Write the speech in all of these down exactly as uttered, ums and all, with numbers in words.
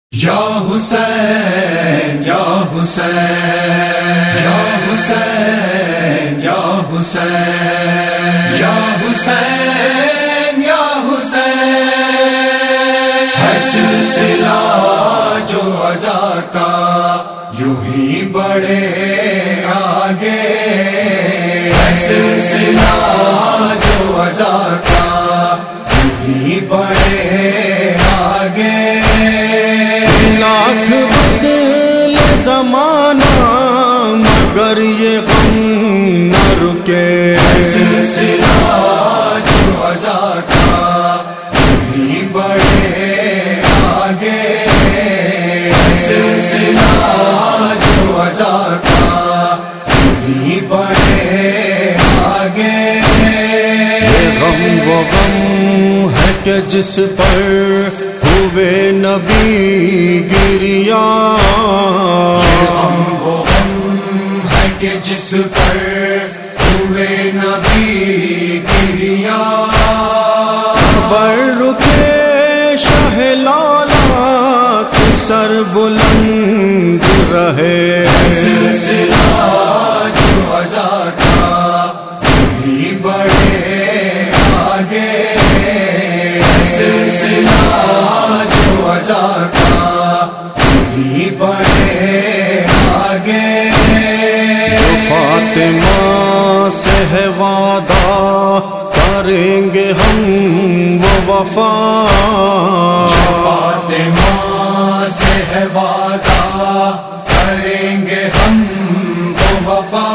یا حسین یا حسین یا حسین یا حسین یا حسین یا حسین ہے سلسلہ جو عزا کا یوں ہی بڑھے آگے، ہے سلسلہ جو عزا کا یوں ہی بڑھے آگے، لاکھ بدل زمانہ مگر یہ غم نہ رکے، سلسلہ جو عزا کا یوں ہی بڑھے آگے، سلسلہ جو عزا کا یوں ہی بڑھے آگے۔ یہ غم وہ غم ہے کہ جس پر ہوئے نبی گریا، یہ غم وہ غم ہے کہ جس پر ہوئے نبی گریا، بر رکے شاہ لالات سر بلند رہے، سلسلہ جو عزا کا یوں ہی بڑھے آگے، سلسلہ جو عزا کا یوں ہی بڑھے آگے۔ جو فاطمہ سے ہے وعدہ کریں گے ہم وہ وفا، جو فاطمہ سے ہے وعدہ کریں گے ہم وہ وفا،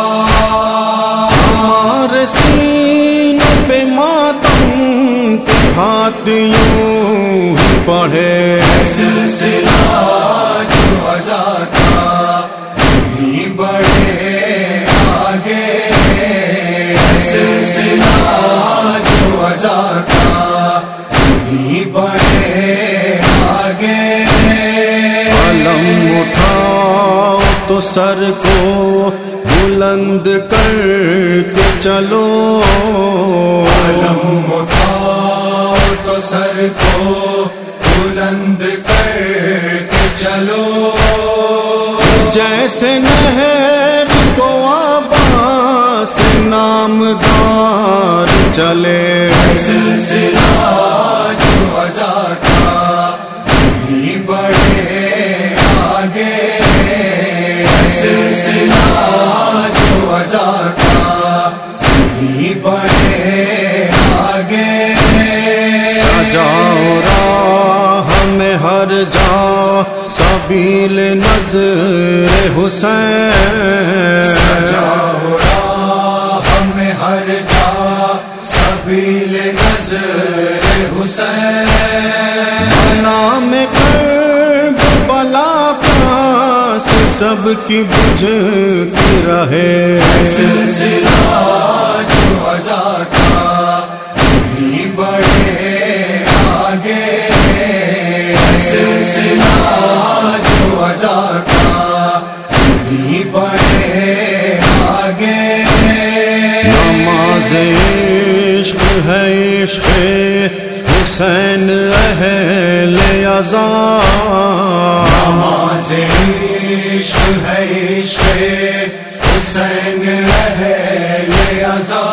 ہمارے سینوں پہ ماتم کے ہاتھ یوں ہی بڑھے، سلسلہ جو عزا کا یوں ہی بڑھے آگے، سلسلہ جو عزا کا یوں ہی بڑھے آگے۔ علم اٹھاؤ تو سر کو بلند کر کے چلو، علم اٹھاؤ تو سر کو بلند کر کے چلو، جیسے نہر کو عباس نامدار چلے، سلسلہ جو عزا کا یوں ہی بڑھے آگے، سلسلہ جو عزا کا یوں ہی بڑھے آگے۔ سجاؤ راہ میں ہر جا سبیل نظر حسین، سجاؤ راہ میں ہر جا سبیل نظر حسین، نام کربلا پاس سب کی بجھتی رہے، سلسلہ جو عزا کا یوں ہی بڑھے آگے، سلسلہ جو عزا کا یوں ہی بڑھے آگے۔ نماز عشق ہے عشق حسین اہل عزا، نماز عشق ہے عشق حسین اہل عزا،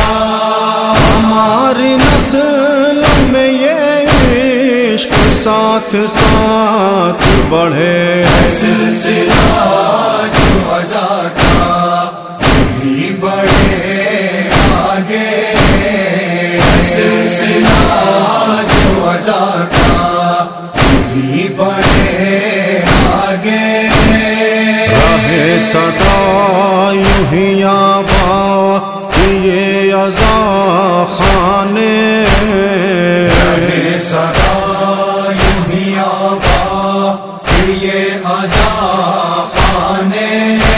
ہماری نسل میں یہ عشق ساتھ ساتھ بڑھے، سلسلہ جو عزا کا یوں ہی بڑھے آگے، سلسلہ جو عزا کا یوں ہی بڑھے آگے۔ راہ صدا یوں ہی آباد یہ عزا خانے، راہ صدا یوں ہی آباد یہ عزا خانے،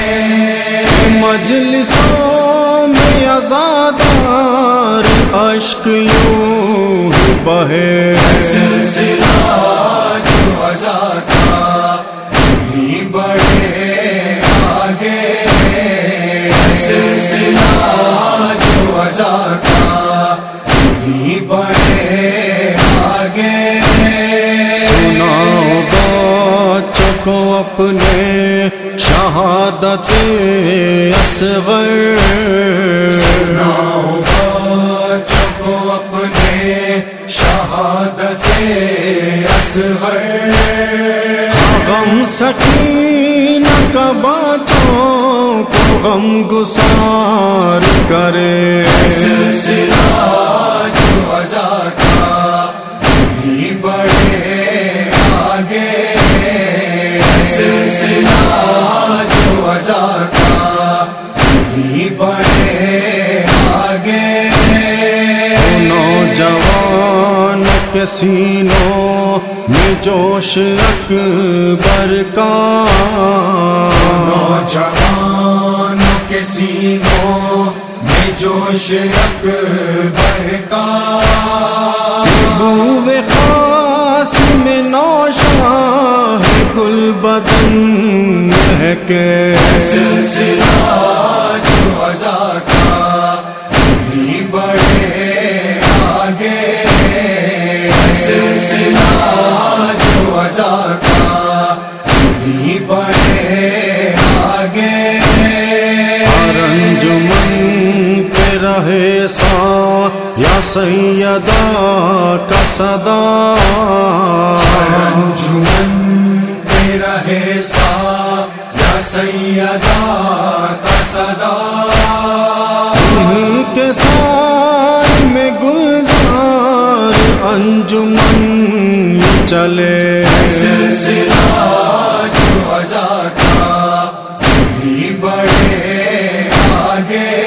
مجلسوں میں عزادار اشک یوں ہی بہے، سلسلہ جو عزا کا یوں ہی بڑھے آگے، سلسلہ جو عزا کا یوں ہی بڑھے آگے۔ سناؤ اپنے شہادت اصغر، سناؤ بچوں کو اپنے شہادت اصغر، غم سکینہ کا بچوں کو غم گسار کرے، سلسلہ جو عزا کا بھی بڑھے آگے، سلسلہ جو عزا کا بھی بڑھے آگے، نوجوان کے سینوں میں جوش اکبر کا، نوجوانوں کے سینوں میں جوش اکبر کا، بو خاص میں نوشاہ گل بدن مہکے، سلسلہ جو عزا کا بھی بڑھے آگے، سلسلہ جو عزا کا بھی بڑھے آگے، انجمن پہ رہے سا یا سیدہ کا صدا، انجمن پہ رہے سا یا سیدہ کا صدا، انہی کے سائے میں گلزار انجمن چلے، سلسلہ جو عزا کا بھی بڑھے آگے،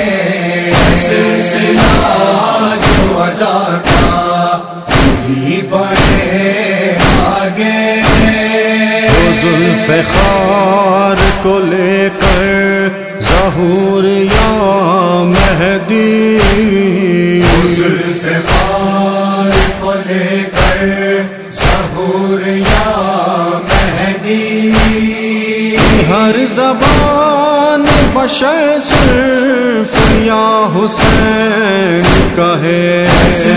سلسلہ جو عزا کا بھی بڑھے آگے، زلف خار کو لے کر ظہور یا مہدی، زلف خار کو لے کر ظہور یا مہدی، ہر زبان بشر صرف یا حسین کہے،